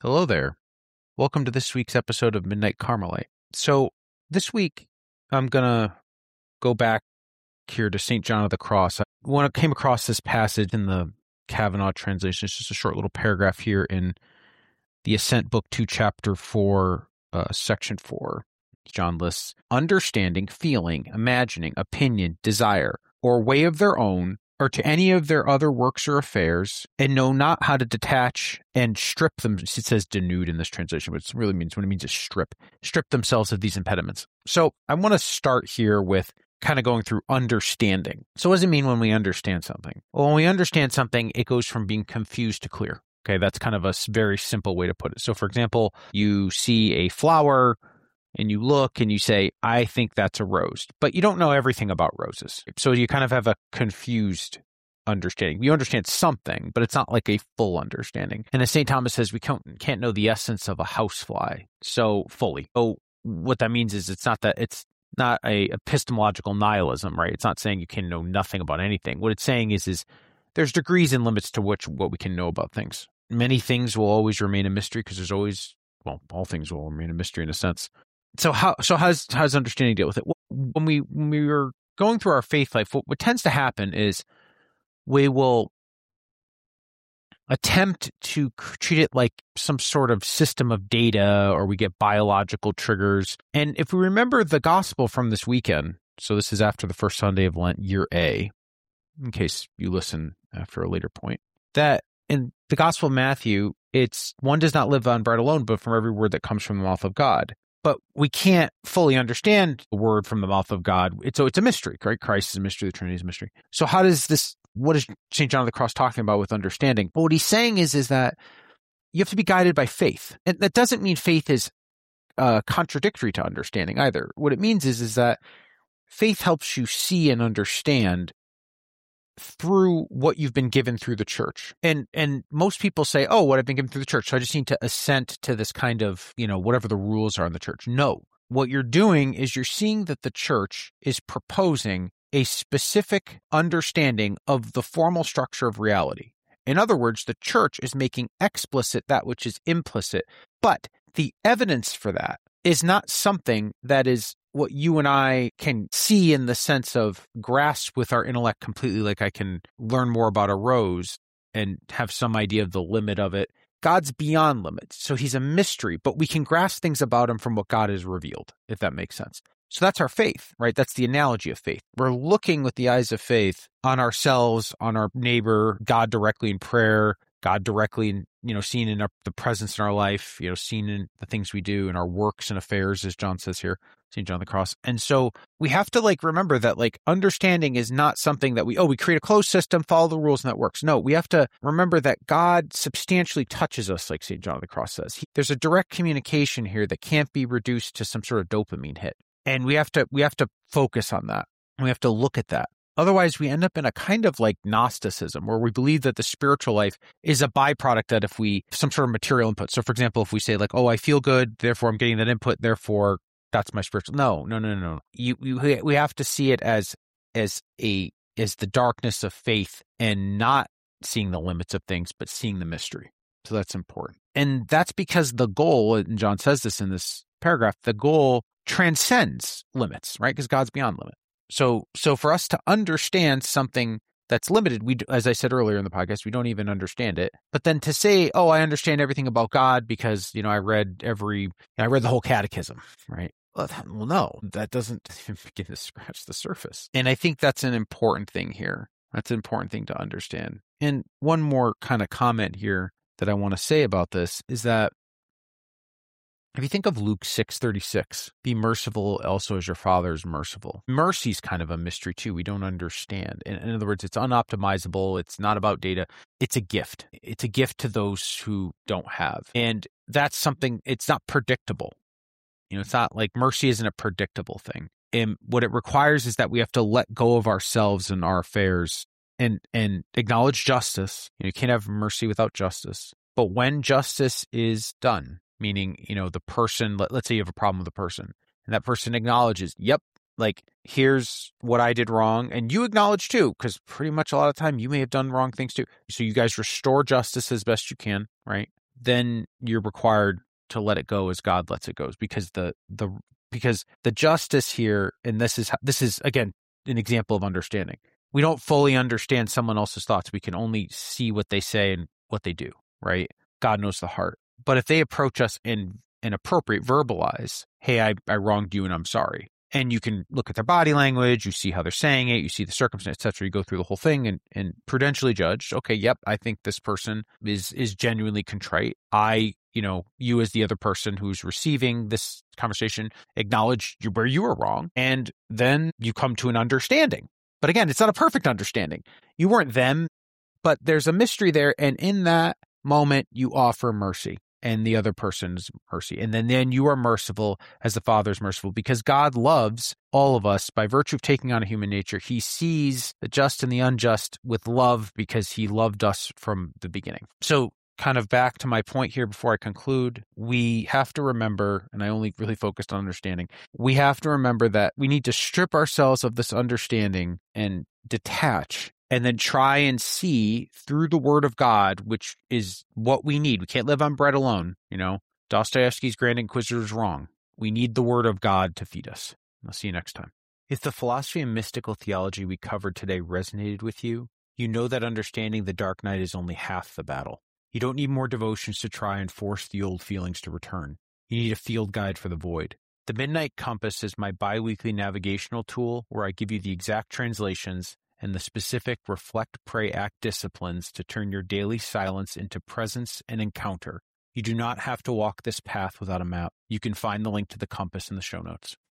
Hello there. Welcome to this week's episode of Midnight Carmelite. So this week, I'm going to go back here to St. John of the Cross. When I came across this passage in the Kavanaugh translation, it's just a short little paragraph here in the Ascent Book 2, Chapter 4, Section 4. John lists, understanding, feeling, imagining, opinion, desire, or way of their own, or to any of their other works or affairs, and know not how to detach and strip them. It says denude in this translation, but it really means what it means is strip themselves of these impediments. So I want to start here with kind of going through understanding. So what does it mean when we understand something? Well, when we understand something, it goes from being confused to clear. Okay, that's kind of a very simple way to put it. So for example, you see a flower and you look and you say, I think that's a rose, but you don't know everything about roses. So you kind of have a confused understanding. You understand something, but it's not like a full understanding. And as St. Thomas says, we can't know the essence of a housefly so fully. So what that means is it's not a epistemological nihilism, right? It's not saying you can know nothing about anything. What it's saying is there's degrees and limits to what we can know about things. Many things will always remain a mystery because there's always, all things will remain a mystery in a sense. So how does understanding deal with it? When we are going through our faith life, what tends to happen is we will attempt to treat it like some sort of system of data, or we get biological triggers. And if we remember the gospel from this weekend, so this is after the first Sunday of Lent, year A, in case you listen after a later point, that in the Gospel of Matthew, it's one does not live on bread alone, but from every word that comes from the mouth of God. But we can't fully understand the word from the mouth of God. So it's a mystery, right? Christ is a mystery, the Trinity is a mystery. So what is St. John of the Cross talking about with understanding? Well, what he's saying is that you have to be guided by faith. And that doesn't mean faith is contradictory to understanding either. What it means is that faith helps you see and understand through what you've been given through the church. And most people say, oh, what I've been given through the church, so I just need to assent to this kind of, whatever the rules are in the church. No. What you're doing is you're seeing that the church is proposing a specific understanding of the formal structure of reality. In other words, the church is making explicit that which is implicit, but the evidence for that is not something that is what you and I can see in the sense of grasp with our intellect completely, like I can learn more about a rose and have some idea of the limit of it. God's beyond limits, so he's a mystery, but we can grasp things about him from what God has revealed, if that makes sense. So that's our faith, right? That's the analogy of faith. We're looking with the eyes of faith on ourselves, on our neighbor, God directly in prayer, God directly in, seen in the presence in our life, seen in the things we do in our works and affairs, as John says here, St. John of the Cross. And so we have to remember that understanding is not something that we create a closed system, follow the rules, and that works. No, we have to remember that God substantially touches us, like St. John of the Cross says. There's a direct communication here that can't be reduced to some sort of dopamine hit. And we have to focus on that. We have to look at that. Otherwise, we end up in a kind of Gnosticism where we believe that the spiritual life is a byproduct that some sort of material input. So for example, if we say I feel good, therefore I'm getting that input, therefore that's my spiritual. No. We have to see it as the darkness of faith and not seeing the limits of things, but seeing the mystery. So that's important. And that's because the goal, and John says this in this paragraph, the goal transcends limits, right? Because God's beyond limit. So for us to understand something that's limited, as I said earlier in the podcast, we don't even understand it. But then to say, oh, I understand everything about God because, I read the whole catechism, right? Well, no, that doesn't even begin to scratch the surface. And I think that's an important thing here. That's an important thing to understand. And one more kind of comment here that I want to say about this is that if you think of Luke 6:36, be merciful also as your Father is merciful. Mercy is kind of a mystery too. We don't understand. In other words, it's unoptimizable. It's not about data. It's a gift. It's a gift to those who don't have. And that's something, it's not predictable. It's not mercy isn't a predictable thing. And what it requires is that we have to let go of ourselves and our affairs and acknowledge justice. You can't have mercy without justice. But when justice is done, meaning, the person, let's say you have a problem with a person and that person acknowledges, yep, here's what I did wrong. And you acknowledge too, because pretty much a lot of the time you may have done wrong things too. So you guys restore justice as best you can, right? then you're required to let it go as God lets it go, because because the justice here, and this is again an example of understanding. We don't fully understand someone else's thoughts. We can only see what they say and what they do, right? God knows the heart. But if they approach us in an appropriate, verbalize, hey, I wronged you and I'm sorry. And you can look at their body language, you see how they're saying it, you see the circumstance, et cetera. You go through the whole thing and prudentially judge, okay, yep, I think this person is genuinely contrite. You as the other person who's receiving this conversation, acknowledge where you were wrong. And then you come to an understanding. But again, it's not a perfect understanding. You weren't them, but there's a mystery there. And in that moment, you offer mercy and the other person's mercy. And then you are merciful as the Father is merciful, because God loves all of us by virtue of taking on a human nature. He sees the just and the unjust with love because he loved us from the beginning. So kind of back to my point here before I conclude, we have to remember, and I only really focused on understanding, we have to remember that we need to strip ourselves of this understanding and detach, and then try and see through the Word of God, which is what we need. We can't live on bread alone. Dostoevsky's Grand Inquisitor is wrong. We need the Word of God to feed us. I'll see you next time. If the philosophy and mystical theology we covered today resonated with you, you know that understanding the dark night is only half the battle. You don't need more devotions to try and force the old feelings to return. You need a field guide for the void. The Midnight Compass is my bi-weekly navigational tool where I give you the exact translations and the specific reflect, pray, act disciplines to turn your daily silence into presence and encounter. You do not have to walk this path without a map. You can find the link to the compass in the show notes.